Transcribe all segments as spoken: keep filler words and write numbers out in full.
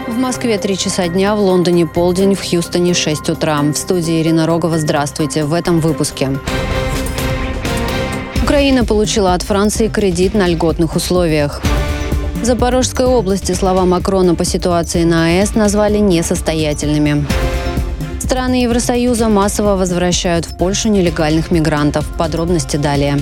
В Москве три часа дня, в Лондоне полдень, в Хьюстоне шесть утра. В студии Ирина Рогова. Здравствуйте. В этом выпуске. Украина получила от Франции кредит на льготных условиях. В Запорожской области слова Макрона по ситуации на АЭС назвали несостоятельными. Страны Евросоюза массово возвращают в Польшу нелегальных мигрантов. Подробности далее.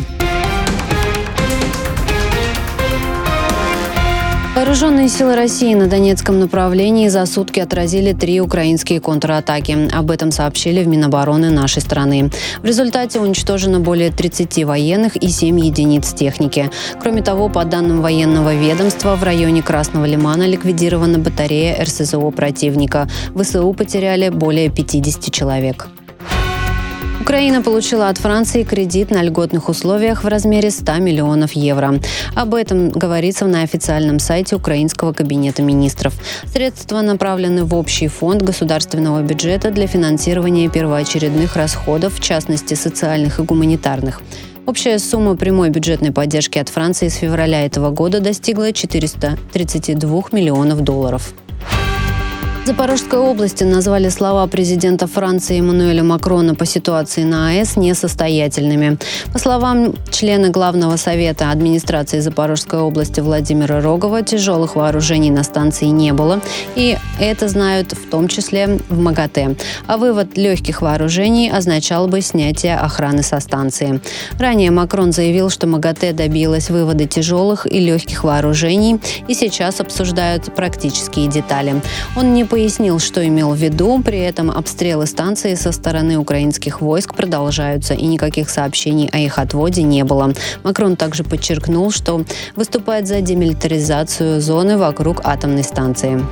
Вооруженные силы России на Донецком направлении за сутки отразили три украинские контратаки. Об этом сообщили в Минобороны нашей страны. В результате уничтожено более тридцати военных и семь единиц техники. Кроме того, по данным военного ведомства, в районе Красного Лимана ликвидирована батарея эр эс зэ о противника. вэ эс у потеряли более пятидесяти человек. Украина получила от Франции кредит на льготных условиях в размере ста миллионов евро. Об этом говорится на официальном сайте Украинского кабинета министров. Средства направлены в общий фонд государственного бюджета для финансирования первоочередных расходов, в частности социальных и гуманитарных. Общая сумма прямой бюджетной поддержки от Франции с февраля этого года достигла четырёхсот тридцати двух миллионов долларов. В Запорожской области назвали слова президента Франции Эммануэля Макрона по ситуации на АЭС несостоятельными. По словам члена Главного совета администрации Запорожской области Владимира Рогова, тяжелых вооружений на станции не было, и это знают в том числе в МАГАТЭ. А вывод легких вооружений означал бы снятие охраны со станции. Ранее Макрон заявил, что МАГАТЭ добилась вывода тяжелых и легких вооружений, и сейчас обсуждают практические детали. Он не пояснил, что имел в виду, при этом обстрелы станции со стороны украинских войск продолжаются, и никаких сообщений о их отводе не было. Макрон также подчеркнул, что выступает за демилитаризацию зоны вокруг атомной станции.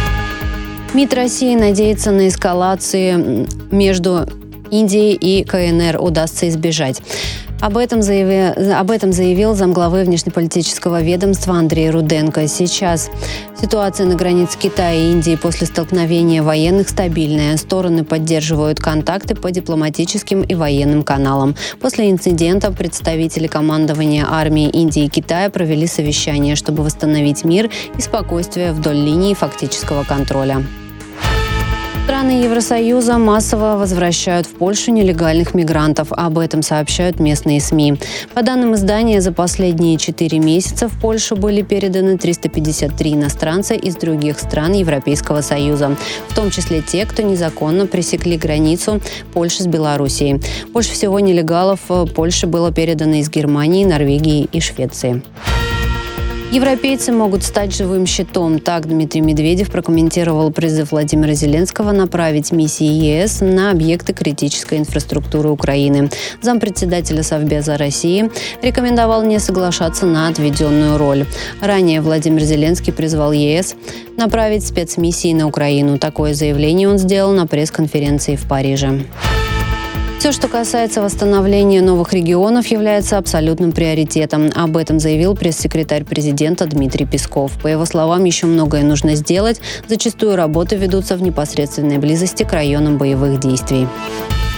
МИД России надеется на эскалацию между Индией и ка эн эр удастся избежать. Об этом, заявил, об этом заявил замглавы внешнеполитического ведомства Андрей Руденко. Сейчас ситуация на границе Китая и Индии после столкновения военных стабильная. Стороны поддерживают контакты по дипломатическим и военным каналам. После инцидента представители командования армии Индии и Китая провели совещание, чтобы восстановить мир и спокойствие вдоль линии фактического контроля. Страны Евросоюза массово возвращают в Польшу нелегальных мигрантов. Об этом сообщают местные СМИ. По данным издания, за последние четыре месяца в Польшу были переданы триста пятьдесят три иностранца из других стран Европейского Союза, в том числе те, кто незаконно пересекли границу Польши с Белоруссией. Больше всего нелегалов в Польше было передано из Германии, Норвегии и Швеции. Европейцы могут стать живым щитом. Так Дмитрий Медведев прокомментировал призыв Владимира Зеленского направить миссии е эс на объекты критической инфраструктуры Украины. Зампредседателя Совбеза России рекомендовал не соглашаться на отведенную роль. Ранее Владимир Зеленский призвал е эс направить спецмиссии на Украину. Такое заявление он сделал на пресс-конференции в Париже. Все, что касается восстановления новых регионов, является абсолютным приоритетом. Об этом заявил пресс-секретарь президента Дмитрий Песков. По его словам, еще многое нужно сделать. Зачастую работы ведутся в непосредственной близости к районам боевых действий.